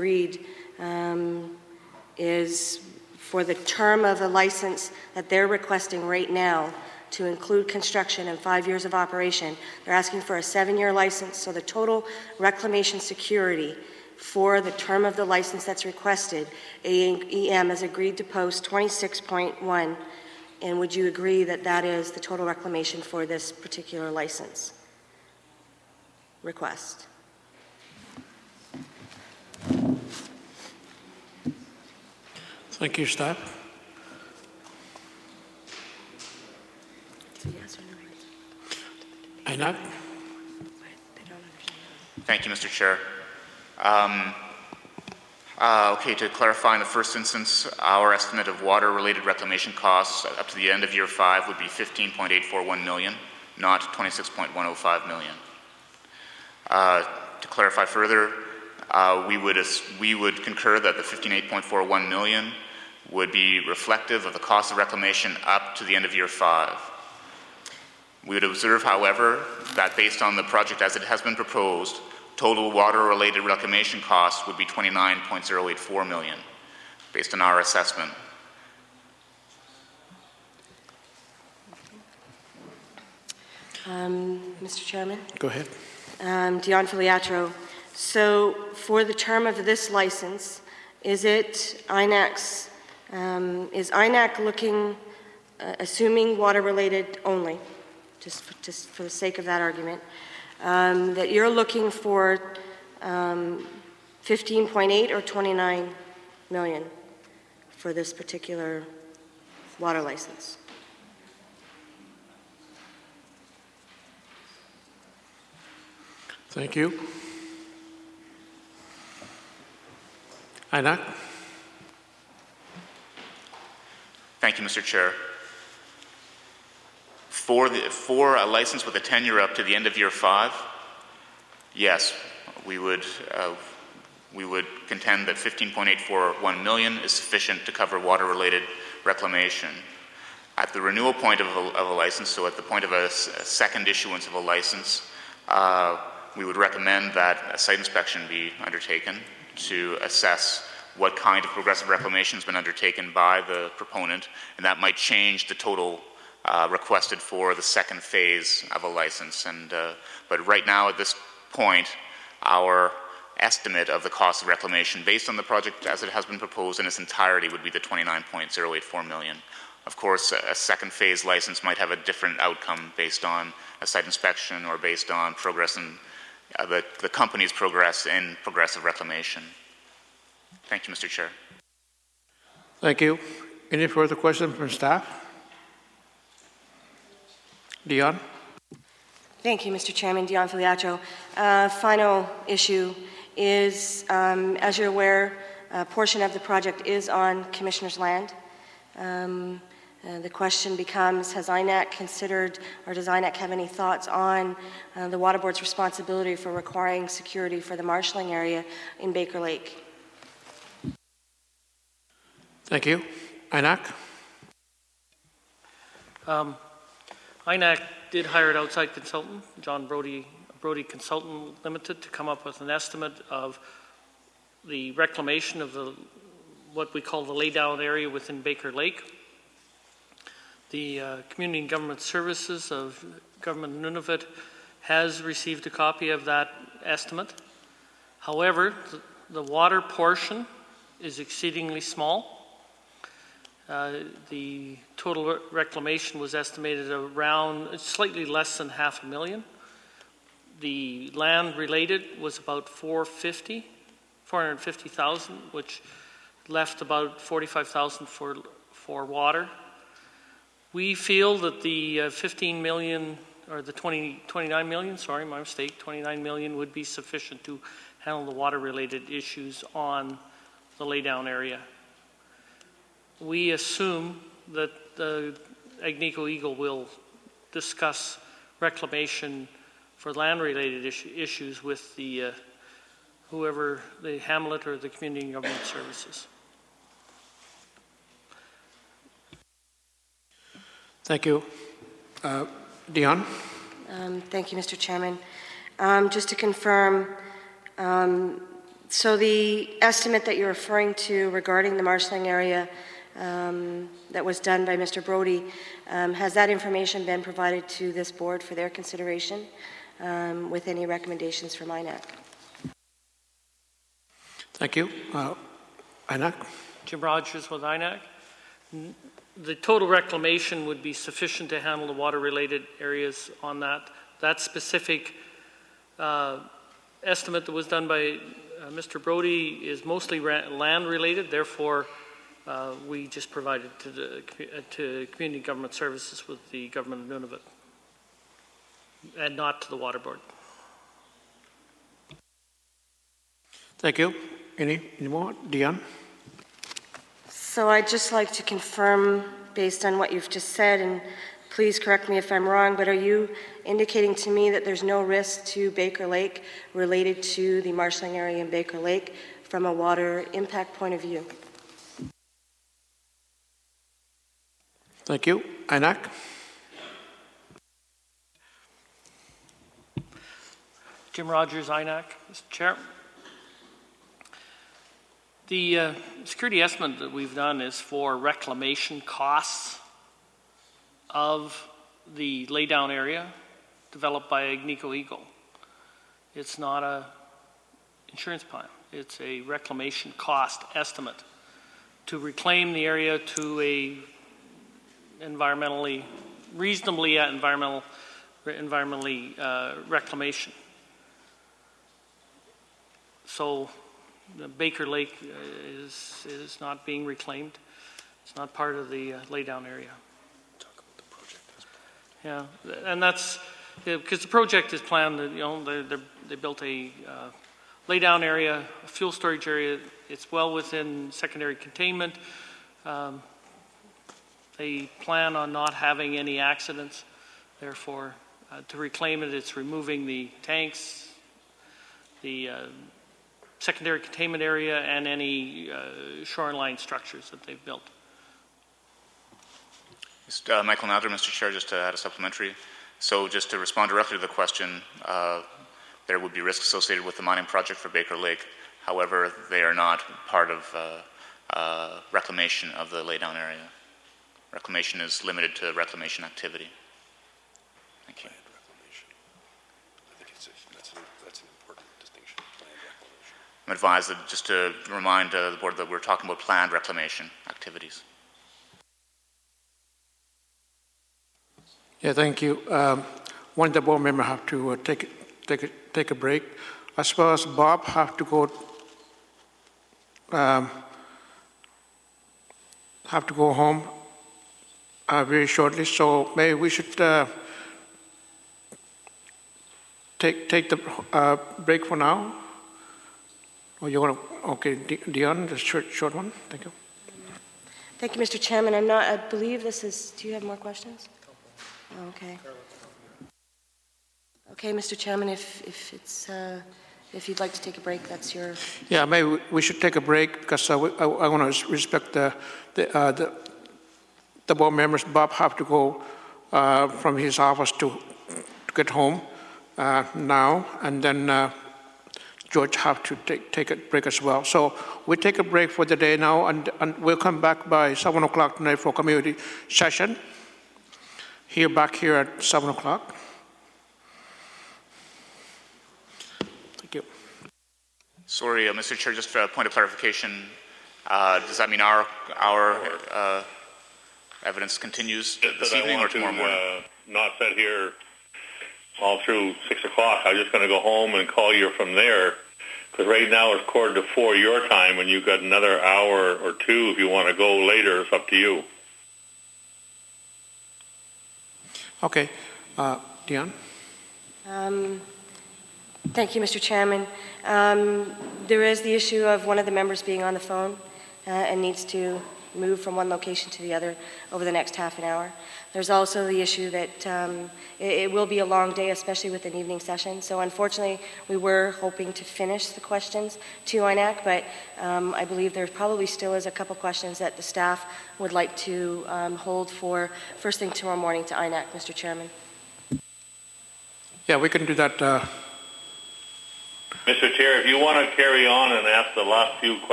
agreed is for the term of the license that they're requesting right now to include construction and 5 years of operation. They're asking for a 7-year license, so the total reclamation security for the term of the license that's requested, AEM has agreed to post 26.1. And would you agree that that is the total reclamation for this particular license request? Thank you, staff. Yes or no? Einak? Thank you, Mr. Chair. Okay, to clarify, in the first instance, our estimate of water-related reclamation costs up to the end of year 5 would be 15.841 million, not 26.105 million. To clarify further, we would concur that the 15.841 million would be reflective of the cost of reclamation up to the end of year 5. We would observe, however, that based on the project as it has been proposed, total water-related reclamation costs would be 29.084 million, based on our assessment. Mr. Chairman? Go ahead. Dion Filiatro. So for the term of this license, is it INAC's, is INAC looking, assuming water-related only, just for the sake of that argument, that you're looking for 15.8 or 29 million for this particular water license? Thank you. Einak? Thank you, Mr. Chair. For a license with a tenure up to the end of year 5, yes, we would contend that 15.841 million is sufficient to cover water-related reclamation. At the renewal point of a license, so at the point of a second issuance of a license, we would recommend that a site inspection be undertaken to assess what kind of progressive reclamation has been undertaken by the proponent, and that might change the total requested for the second phase of a license. But right now, at this point, our estimate of the cost of reclamation based on the project as it has been proposed in its entirety would be the 29.084 million. Of course, a second phase license might have a different outcome based on a site inspection or based on progress in the company's progress in progressive reclamation. Thank you, Mr. Chair. Thank you. Any further questions from staff? Dion? Thank you, Mr. Chairman. Dion Filiatro. Final issue is, as you're aware, a portion of the project is on Commissioner's land. The question becomes, has INAC considered, or does INAC have any thoughts on the Water Board's responsibility for requiring security for the marshalling area in Baker Lake? Thank you. INAC? INAC did hire an outside consultant, John Brody Consultant Limited, to come up with an estimate of the reclamation of what we call the laydown area within Baker Lake. The Community and Government Services of Government Nunavut has received a copy of that estimate. However, the water portion is exceedingly small. The total reclamation was estimated around slightly less than $500,000. The land related was about 450,000, which left about 45,000 for water. We feel that the 15 million, or the 29 million, sorry, my mistake, 29 million would be sufficient to handle the water-related issues on the laydown area. We assume that the Agnico Eagle will discuss reclamation for land-related issues with the whoever, the Hamlet or the Community and Government Services. Thank you. Dion? Thank you, Mr. Chairman. Just to confirm, So the estimate that you're referring to regarding the marshalling area that was done by Mr. Brody, has that information been provided to this board for their consideration with any recommendations from INAC? Thank you. INAC? Jim Rogers with INAC. The total reclamation would be sufficient to handle the water-related areas on that. That specific estimate that was done by Mr. Brody is mostly land-related, therefore we just provided to Community Government Services with the Government of Nunavut and not to the Water Board. Thank you. Any more? Dion? So I'd just like to confirm, based on what you've just said, and please correct me if I'm wrong, but are you indicating to me that there's no risk to Baker Lake related to the marshalling area in Baker Lake from a water impact point of view? Thank you. INAC? Jim Rogers, INAC. Mr. Chair. The security estimate that we've done is for reclamation costs of the laydown area developed by Agnico Eagle. It's not a insurance plan. It's a reclamation cost estimate to reclaim the area to a environmentally reclamation. So the Baker Lake is not being reclaimed. It's not part of the laydown area. Talk about the project as well. Yeah, and that's because the project is planned. You know, they built a laydown area, a fuel storage area. It's well within secondary containment. They plan on not having any accidents. Therefore, to reclaim it, it's removing the tanks, the secondary containment area, and any shoreline structures that they've built. Michael Nowder, Mr. Chair, just to add a supplementary. So just to respond directly to the question, there would be risk associated with the mining project for Baker Lake. However, they are not part of reclamation of the laydown area. Reclamation is limited to reclamation activity. Thank you. Land reclamation. I think that's an important distinction. Land reclamation. I'm advised that just to remind the board that we're talking about planned reclamation activities. Yeah, thank you. One of the board members have to take a break. I suppose Bob have to go home very shortly. So maybe we should take the break for now. Or you want to? Okay, Dion, the short one. Thank you. Thank you, Mr. Chairman. I believe this is. Do you have more questions? Oh, okay. Okay, Mr. Chairman, if you'd like to take a break, that's your. Yeah, maybe we should take a break because I want to respect the board members. Bob have to go from his office to get home now, and then George have to take a break as well. So we take a break for the day now, and we'll come back by 7 o'clock tonight for community session. Back here at 7 o'clock. Thank you. Sorry, Mr. Chair, just for a point of clarification, does that mean our evidence continues this evening or tomorrow morning? Not sit here all through 6 o'clock. I'm just going to go home and call you from there, because right now it's 3:45 your time, and you've got another hour or two if you want to go later. It's up to you. Okay, Dion. Thank you, Mr. Chairman. There is the issue of one of the members being on the phone and needs to move from one location to the other over the next half an hour. There's also the issue that it will be a long day, especially with an evening session. So unfortunately, we were hoping to finish the questions to INAC, but I believe there probably still is a couple questions that the staff would like to hold for first thing tomorrow morning to INAC, Mr. Chairman. Yeah, we can do that. Mr. Chair, if you want to carry on and ask the last few questions,